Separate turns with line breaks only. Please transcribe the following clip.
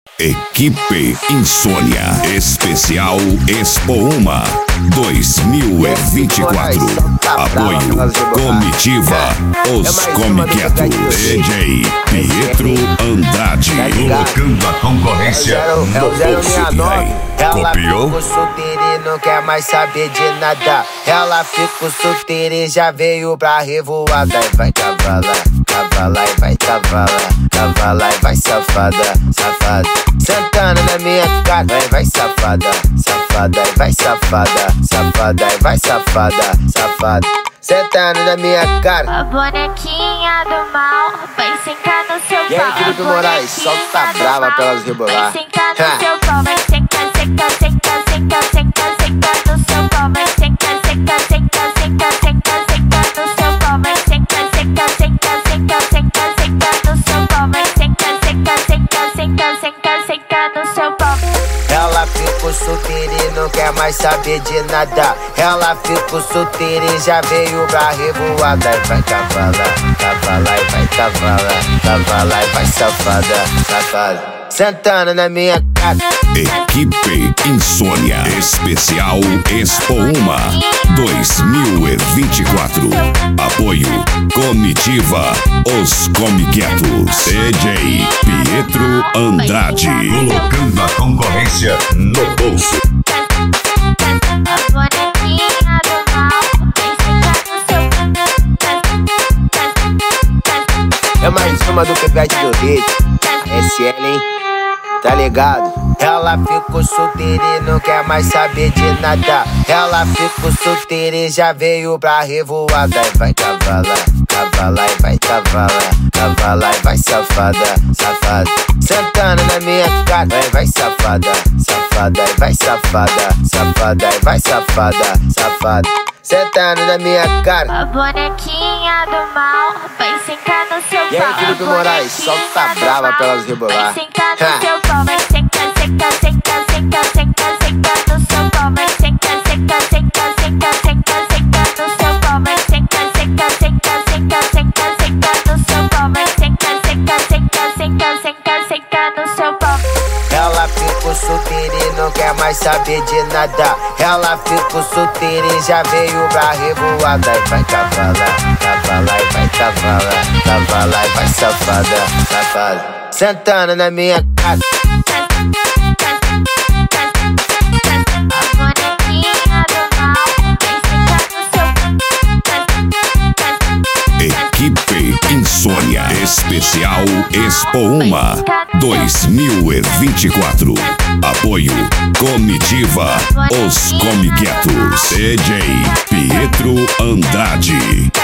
Equipe Insônia Especial Expo Uma 2024. Apoio Comitiva Os Comiquetos. DJ Pietro Andrade. Colocando a concorrência no bolso. Copiou?
Ela ficou solteira e não quer mais saber de nada. Ela ficou solteira e já veio pra revoada. E vai cavalar, cavalar e vai cavalar, cavalar e vai safada, safada. Sentando na minha cara, vai safada, safada e vai safada, safada e vai safada, safada. Sentando na minha cara.
A bonequinha do mal vai sentar no seu pau.
E aí, Felipe Moraes, solta brava pra elas rebolar.
Vai sentar no seu pau, vai sentar, sentar, sentar, sentar, sentar, sentar no seu pau. Vai sentar, sentar, sentar, sentar, sentar, sentar no seu pau. Vai sentar, sentar, sentar, sentar, sentar, sentar no seu pau. Vai sentar, sentar, sentar, sentar, sentar, sentar no seu pau.
Ela ficou solteira e não quer mais saber de nada. Ela ficou solteira e já veio pra revoada. E vai cavalar, cavalar e vai cavalar, cavalar e vai safada, safada. Sentando na minha cara.
Equipe Insônia Especial Expo Uma 2024. Apoio Comitiva Os Comiquetos. DJ Pietro Andrade. Colocando a concorrência no bolso.
A bonequinha do mal vai sentar no seu pau.
É mais uma do Pivete do Rio. SL, hein? Tá ligado? Ela ficou solteira e não quer mais saber de nada. Ela ficou solteira e já veio pra revoada. E vai cavalar, cavalar e vai cavalar, cavalar e vai safada, safada. Sentando na minha cara, vai safada, safada e vai safada, safada e vai safada, safada. Sentando na minha cara.
A bonequinha do mal vai sentar no seu pau.
E aí, Felipe Moraes, solta brava pra elas rebolar.
Vai sentar no seu pau, vai sentar, sentar, sentar, sentar, sentar, sentar no seu pau. Vai sentar, sentar, sentar, sentar, sentar, sentar no seu pau. Vai sentar, sentar, sentar, sentar, sentar, sentar no seu pau. Vai sentar, sentar, sentar, sentar, sentar, sentar no seu pau.
Ela ficou solteira e não quer mais saber de nada. Ela ficou solteira e já veio pra revoada. E vai cavalar, cavalar e vai cavalar, cavalar e vai safada, safada. Sentando na minha cara.
A bonequinha do mal vai sentar no seu pau.
Equipe Insônia Especial Expo Uma 2024. Apoio Comitiva Os Comiquetos. DJ Pietro Andrade.